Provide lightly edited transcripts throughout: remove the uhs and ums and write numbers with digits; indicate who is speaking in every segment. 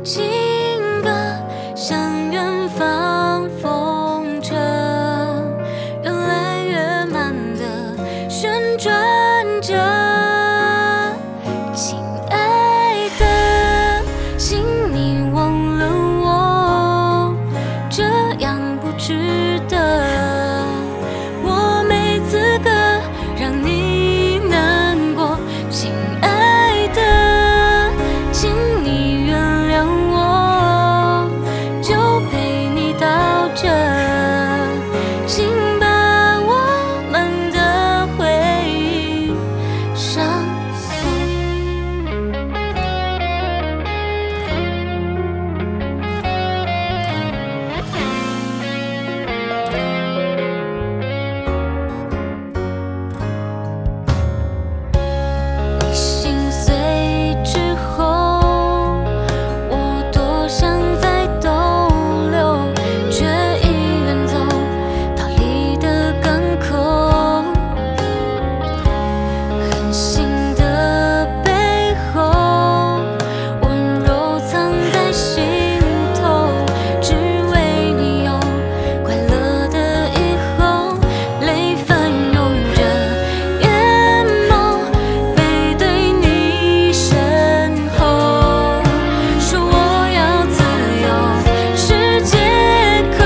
Speaker 1: 情歌向远方风筝，越来越慢地旋转着。亲爱的，请你忘了我，这样不值得。我没资格让你难过，亲爱的，请你原谅我，就陪你到这，请把我们的回忆上锁。你心碎之后，我多想再逗留，却已远走逃离的港口。狠心的背后，温柔藏在心头，只为你有快乐的以后。泪翻涌着眼眸，背对你身后，说我要自由是借口。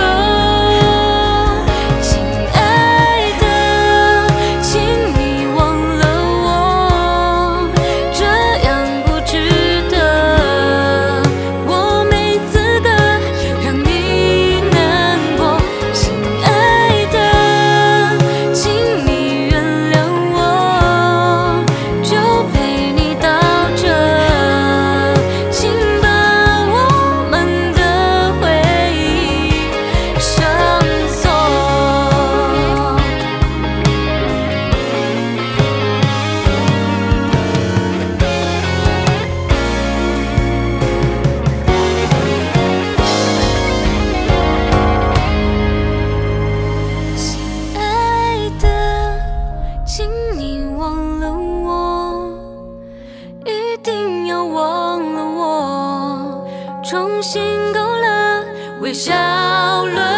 Speaker 1: 亲爱的，请你忘了我，这样不值得。我没资格让你难过，亲爱的，请你原谅我，就陪你到这，请把我们的回忆上锁。亲爱的，请你忘了我，一定要忘了我，重新勾勒微笑轮